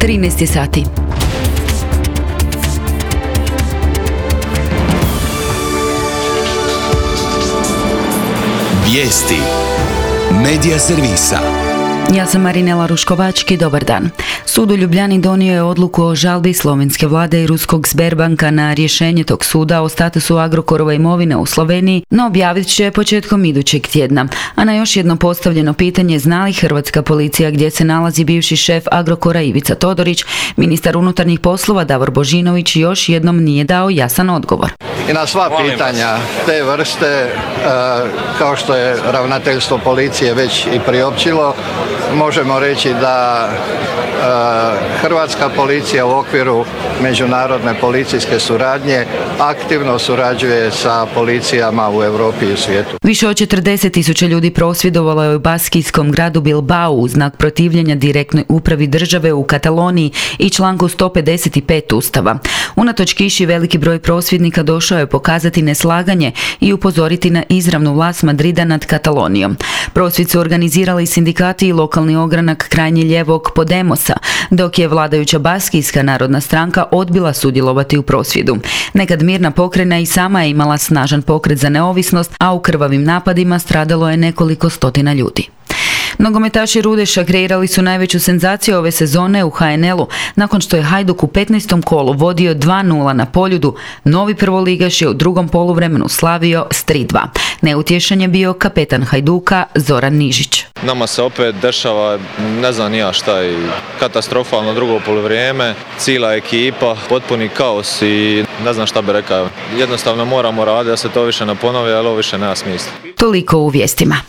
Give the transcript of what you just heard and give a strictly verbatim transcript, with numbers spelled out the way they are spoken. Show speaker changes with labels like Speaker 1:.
Speaker 1: trinaest je sati.
Speaker 2: Vijesti Medija servisa.
Speaker 1: Ja sam Marinela Ruškovački, dobar dan. Sud u Ljubljani donio je odluku o žalbi slovenske vlade i ruskog Sberbanka na rješenje tog suda o statusu Agrokorove imovine u Sloveniji, no objavit će početkom idućeg tjedna. A na još jedno postavljeno pitanje, zna li hrvatska policija gdje se nalazi bivši šef Agrokora Ivica Todorić, ministar unutarnjih poslova Davor Božinović još jednom nije dao jasan odgovor.
Speaker 3: I na sva pitanja te vrste, kao što je ravnateljstvo policije već i priopćilo, možemo reći da hrvatska policija u okviru međunarodne policijske suradnje aktivno surađuje sa policijama u Europi i u svijetu.
Speaker 1: Više od četrdeset tisuća ljudi prosvjedovalo je u baskijskom gradu Bilbao u znak protivljenja direktnoj upravi države u Kataloniji i članku sto pedeset pet Ustava. Unatoč kiši veliki broj prosvjednika došao je pokazati neslaganje i upozoriti na izravnu vlast Madrida nad Katalonijom. Prosvjed su organizirali sindikati i lokalni ogranak krajnje ljevog Podemosa, dok je vladajuća Baskijska narodna stranka odbila sudjelovati u prosvjedu. Nekad mirna pokrajina i sama je imala snažan pokret za neovisnost, a u krvavim napadima stradalo je nekoliko stotina ljudi. Nogometaši Rudeša kreirali su najveću senzaciju ove sezone u ha en el u. Nakon što je Hajduk u petnaestom kolu vodio dva nula na Poljudu, novi prvoligaš je u drugom poluvremenu slavio s tri dva. Neutješan je bio kapetan Hajduka Zoran Nižić.
Speaker 4: Nama se opet dešava, ne znam ni ja šta je, katastrofalno drugo poluvrijeme, cijela ekipa, potpuni kaos i ne znam šta bi rekao. Jednostavno moramo raditi da se to više ne ponovi, ali ovo više nema smisla.
Speaker 1: Toliko u vijestima.